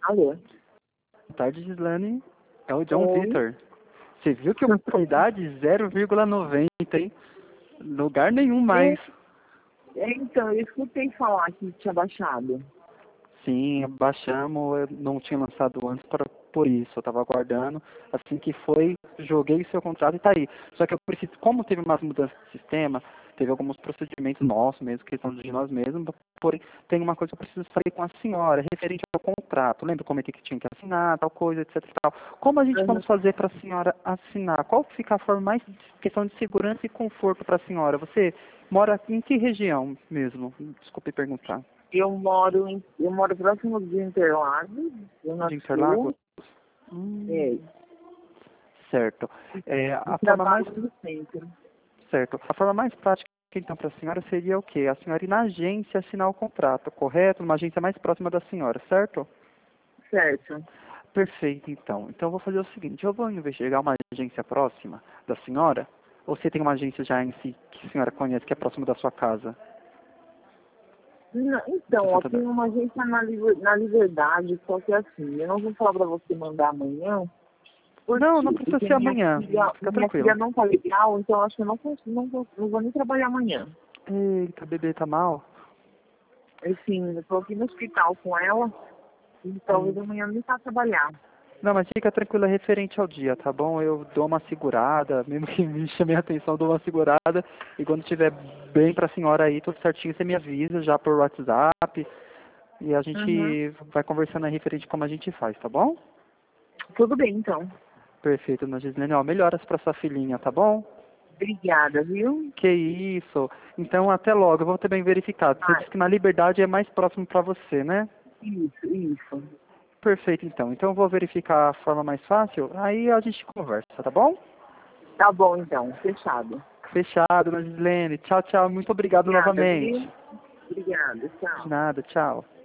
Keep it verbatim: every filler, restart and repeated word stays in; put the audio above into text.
Alô? Boa tarde, Gislane. É o John Oi. Vitor. Você viu que oportunidade zero vírgula noventa, hein? Lugar nenhum mais. É, então, eu escutei falar que tinha baixado. Sim, baixamos, eu não tinha lançado antes para, por isso, eu estava aguardando. Assim que foi, joguei seu contrato e tá aí. Só que eu preciso, como teve umas mudanças de sistema, teve alguns procedimentos nossos mesmo, questão de nós mesmos, porém tem uma coisa que eu preciso fazer com a senhora, referente ao contrato. Lembra como é que tinha que assinar, tal coisa, etc e tal. Como a gente Uhum. vamos fazer para a senhora assinar? Qual fica a forma mais, questão de segurança e conforto para a senhora? Você mora em que região mesmo? Desculpe perguntar. Eu moro em, eu moro próximo de Interlagos, Zona De Sul. Interlagos? Hum, É, certo. É, e a forma mais trabalho no centro. certo. A forma mais prática então para a senhora seria o quê? A senhora ir na agência assinar o contrato, correto? Uma agência mais próxima da senhora, certo? Certo. Perfeito, então. Então eu vou fazer o seguinte, eu vou investigar uma agência próxima da senhora, ou você tem uma agência já em si que a senhora conhece que é próxima da sua casa? Não, De então, ó, tem Santander? uma agência na, Liber- na Liberdade, só que assim, eu não vou falar pra você mandar amanhã. Por Não, não quê? precisa Porque ser minha amanhã. filha, Fica minha filha tranquilo. não tá legal, então eu acho que eu não, consigo, não, vou- não vou nem trabalhar amanhã. Eita, bebê tá mal? Assim, eu tô aqui no hospital com ela, e talvez Hum. amanhã nem vá trabalhar. Não, mas fica tranquila referente ao dia, tá bom? Eu dou uma segurada, mesmo que me chame a atenção, eu dou uma segurada. E quando estiver bem pra senhora aí, tudo certinho, você me avisa já por WhatsApp. E a Uhum. gente vai conversando aí referente como a gente faz, tá bom? Tudo bem, então. Perfeito, dona Gislene. Ó, melhoras pra sua filhinha, tá bom? Obrigada, viu? Que isso. Então, até logo. Eu vou também verificar. Você Ah, disse que na Liberdade é mais próximo pra você, né? isso, isso. Perfeito, então. Então, eu vou verificar a forma mais fácil. Aí a gente conversa, tá bom? Tá bom, então. Fechado. Fechado, dona Gislene. Tchau, tchau. Muito obrigado Obrigada, viu? novamente. Obrigada, De tchau. nada, tchau.